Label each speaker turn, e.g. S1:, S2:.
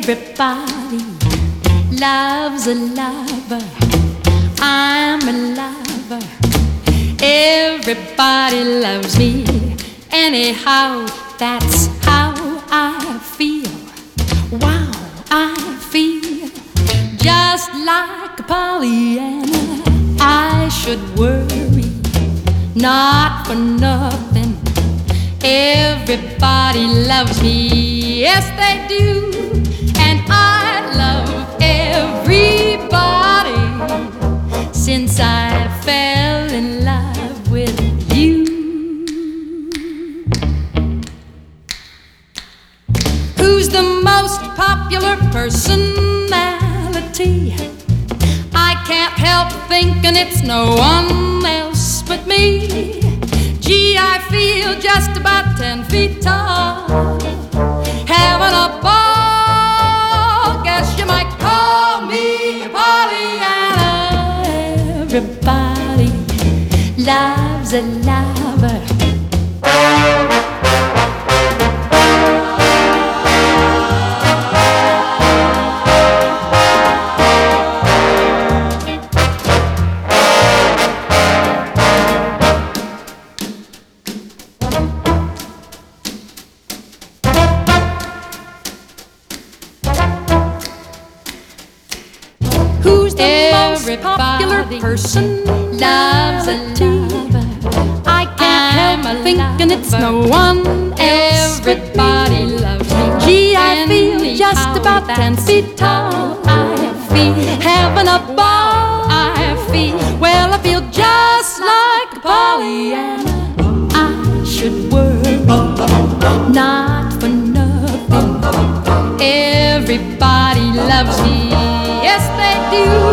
S1: Everybody loves a lover. I'm a lover. Everybody loves me. Anyhow, that's how I feel. Wow, I feel just like a Pollyanna. I should worry, not for nothing. Everybody loves me, yes they do. And I love everybody since I fell in love with you. Who's the most popular personality? I can't help thinking it's no one else but me. Gee, I feel just about 10 feet tall, having a ball. Guess you might call me a Pollyanna. Everybody loves a lover. Who's the most popular person? Loves a lover. I can't help thinking it's no one else. Everybody loves me. Gee, I feel just about 10 feet tall. I feel having a ball. I feel, well, I feel just like a Pollyanna. I should worry, not for nothing. Everybody loves me, yes they do.